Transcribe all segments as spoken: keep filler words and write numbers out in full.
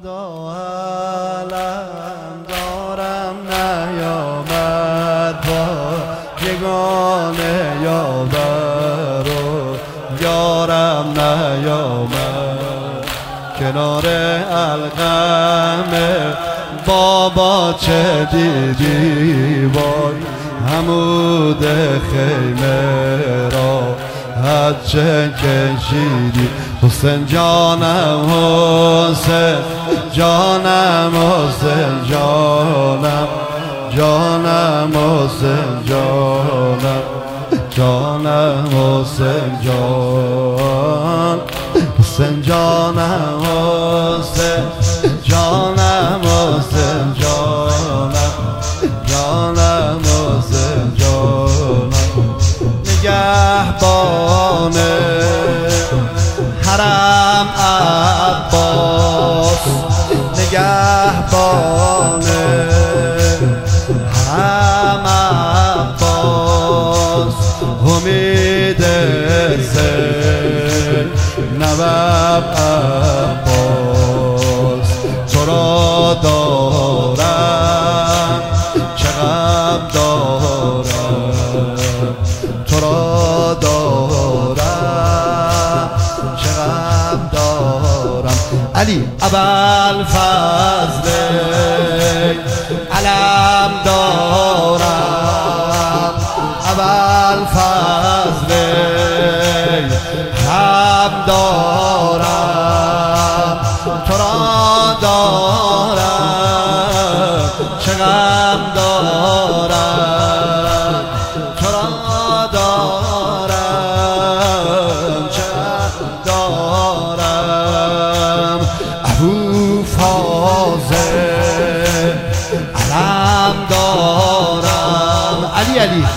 خدا علم دارم نیامد با یگانه یاور و یارم نیامد کنار القم بابا چه دیدی وای عمود خیمه را حد چه کشیدی حسین جانم حسین جانم حسین جانم جانم حسین جانم جانم حسین جان حسین جانم حسین جانم حسین جانم جانم حسین جانم نگهبان حرم عباس نگهبان حرم عباس امید سه نواب عباس تو را دارم چه غم دارم تو را دارم چه غم دارم علی ابوالفضل علم دارم ابوالفضل هم دارم تو را دارم چه غم دارم تو را دارم چه غم دارم ابوالفضل علم دارم علی علی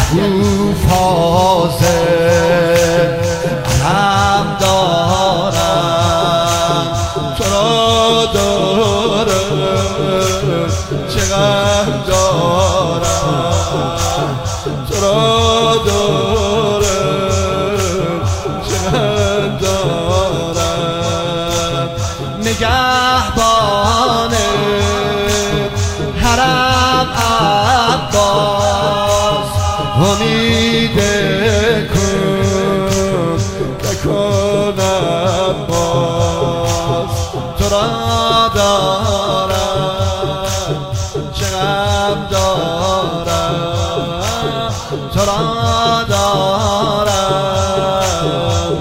ابوالفضل علم دارم تو را دارم چه غم دارم تو را دارم چه غم دارم نگهبان حرم عباس امید کن بکنم باز تو را دارم چه غم دارم تو را دارم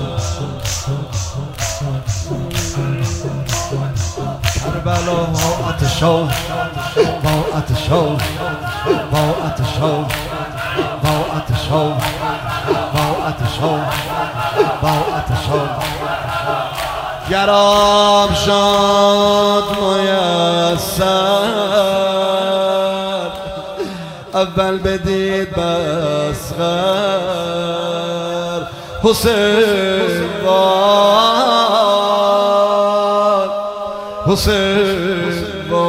کربلا با آتشو با آتشو با آتشو با آتشو با آتشو با آتشو گرام شد میسر اول بدید بسخر حسین وای حسین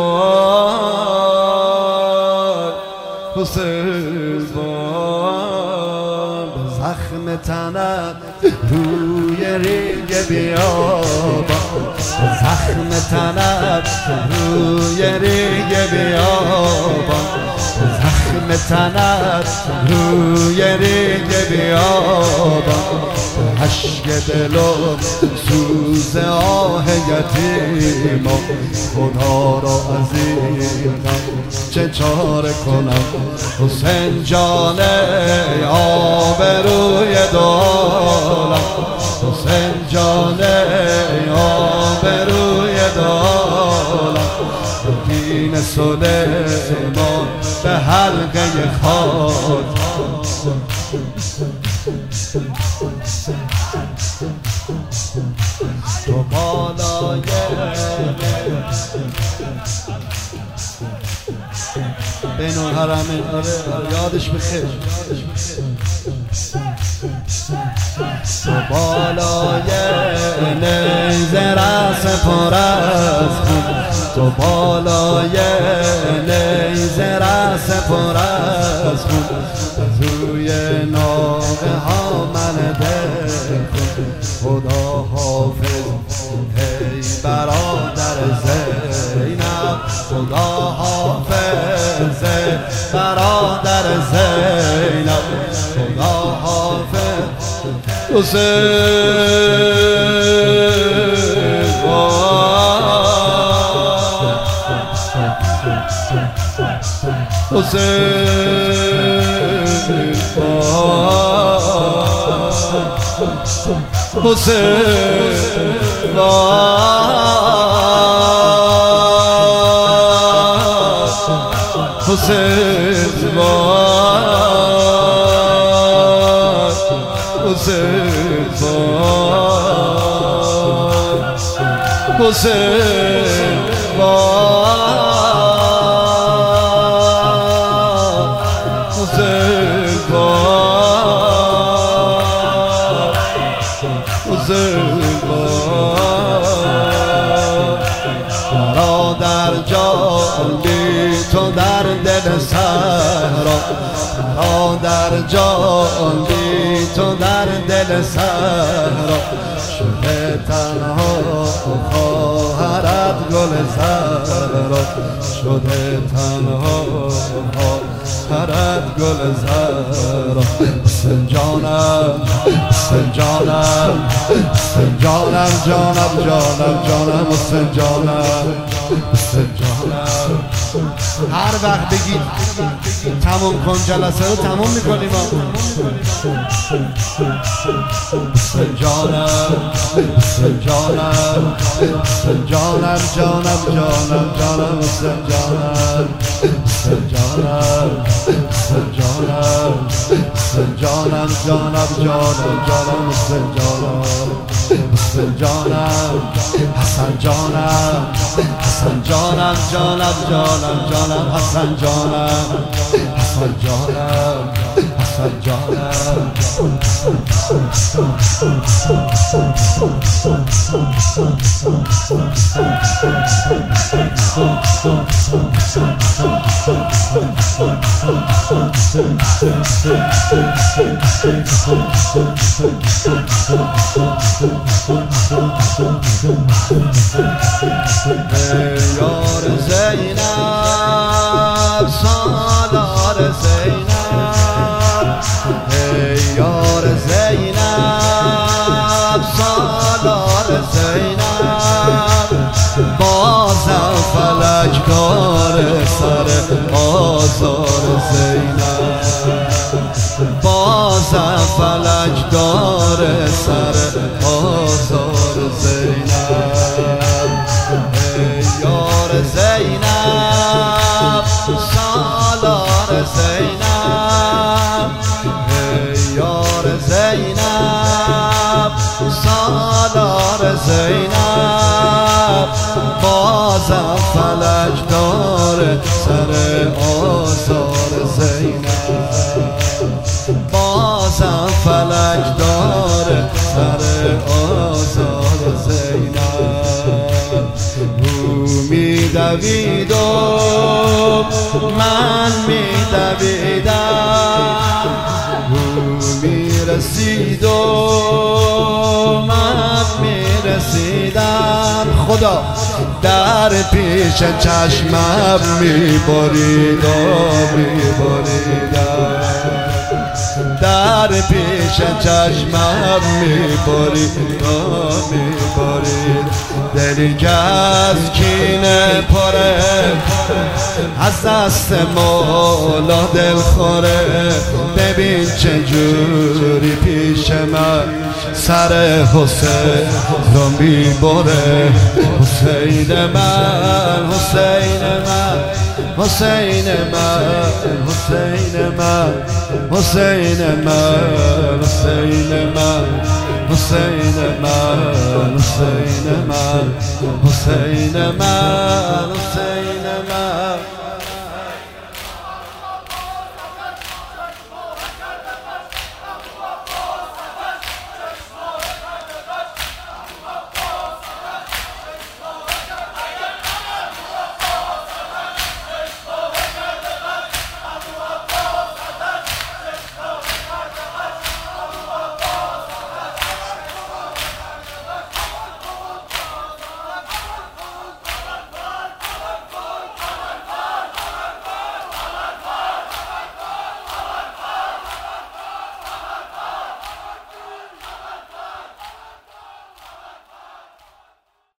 وای حسین وای به زخم تنت روی ریگ بیابان زخم تنت روی ریگ بیابان زخم تنت روی ریگ بیابان عشق دلم سوز آه یتیمم خدا را عزیزم چه چاره کنم حسین جان آبروی دولم حسین جان آبروی دولم دین سلیمان به حلقه خاک تو بالای بین الحرمین آره یادش بخیر تو بالای نیزه رس پر از خون تو بالای نیزه رس پر از خون روی ناقه ها من دل خدا حافظ هی برادر خدا حافظ برادر زینب، خدا حافظ حسین حسین حسین حسین حسین برادر جان بی تو در دل صحرا، برادر جان بی تو در دل صحرا، شده تنها خواهرت گل زهرا، شده تنها خواهرت گل زهرا. حسین جانم حسین جانم حسین جانم جانم جانم جانم حسین جانم حسین جانم. هر وقت بگید تموم کن جلسه رو تموم میکنیم. حسین جانم حسین جانم حسین جانم جانم جانم جانم حسین جانم حسین جانم حسین جانم حسین جانم جانم جانم جانم حسین جانم حسین جانم حسن جانم حسن جانم جانم جانم جانم حسن جانم حسن جانم حسن جانم. یار زینب سالار زینب، ای یار زینب سالار زینب، بازم فلک کار سر آزار زینب، بازم فلک دار سر آزار زینب. ای یار زینب سالار زینب، ای یار زینب سالار زینب، بازم فلک دار سر آزار زینب، بازم فلک دار سر آزار زینب. او میدوید و من میدویدم، او میرسید و من میرسیدم، خدا در پیش چشمم میبرید و میبریدم، در پیش چشمم میبرید و میبرید. دلی که از کینه پره از دست مولا دل خوره، ببین چجوری پیش من سر حسین رو میبره. حسین من حسین من حسین من حسین من حسین من حسین من حسین من حسین من حسین من حسین من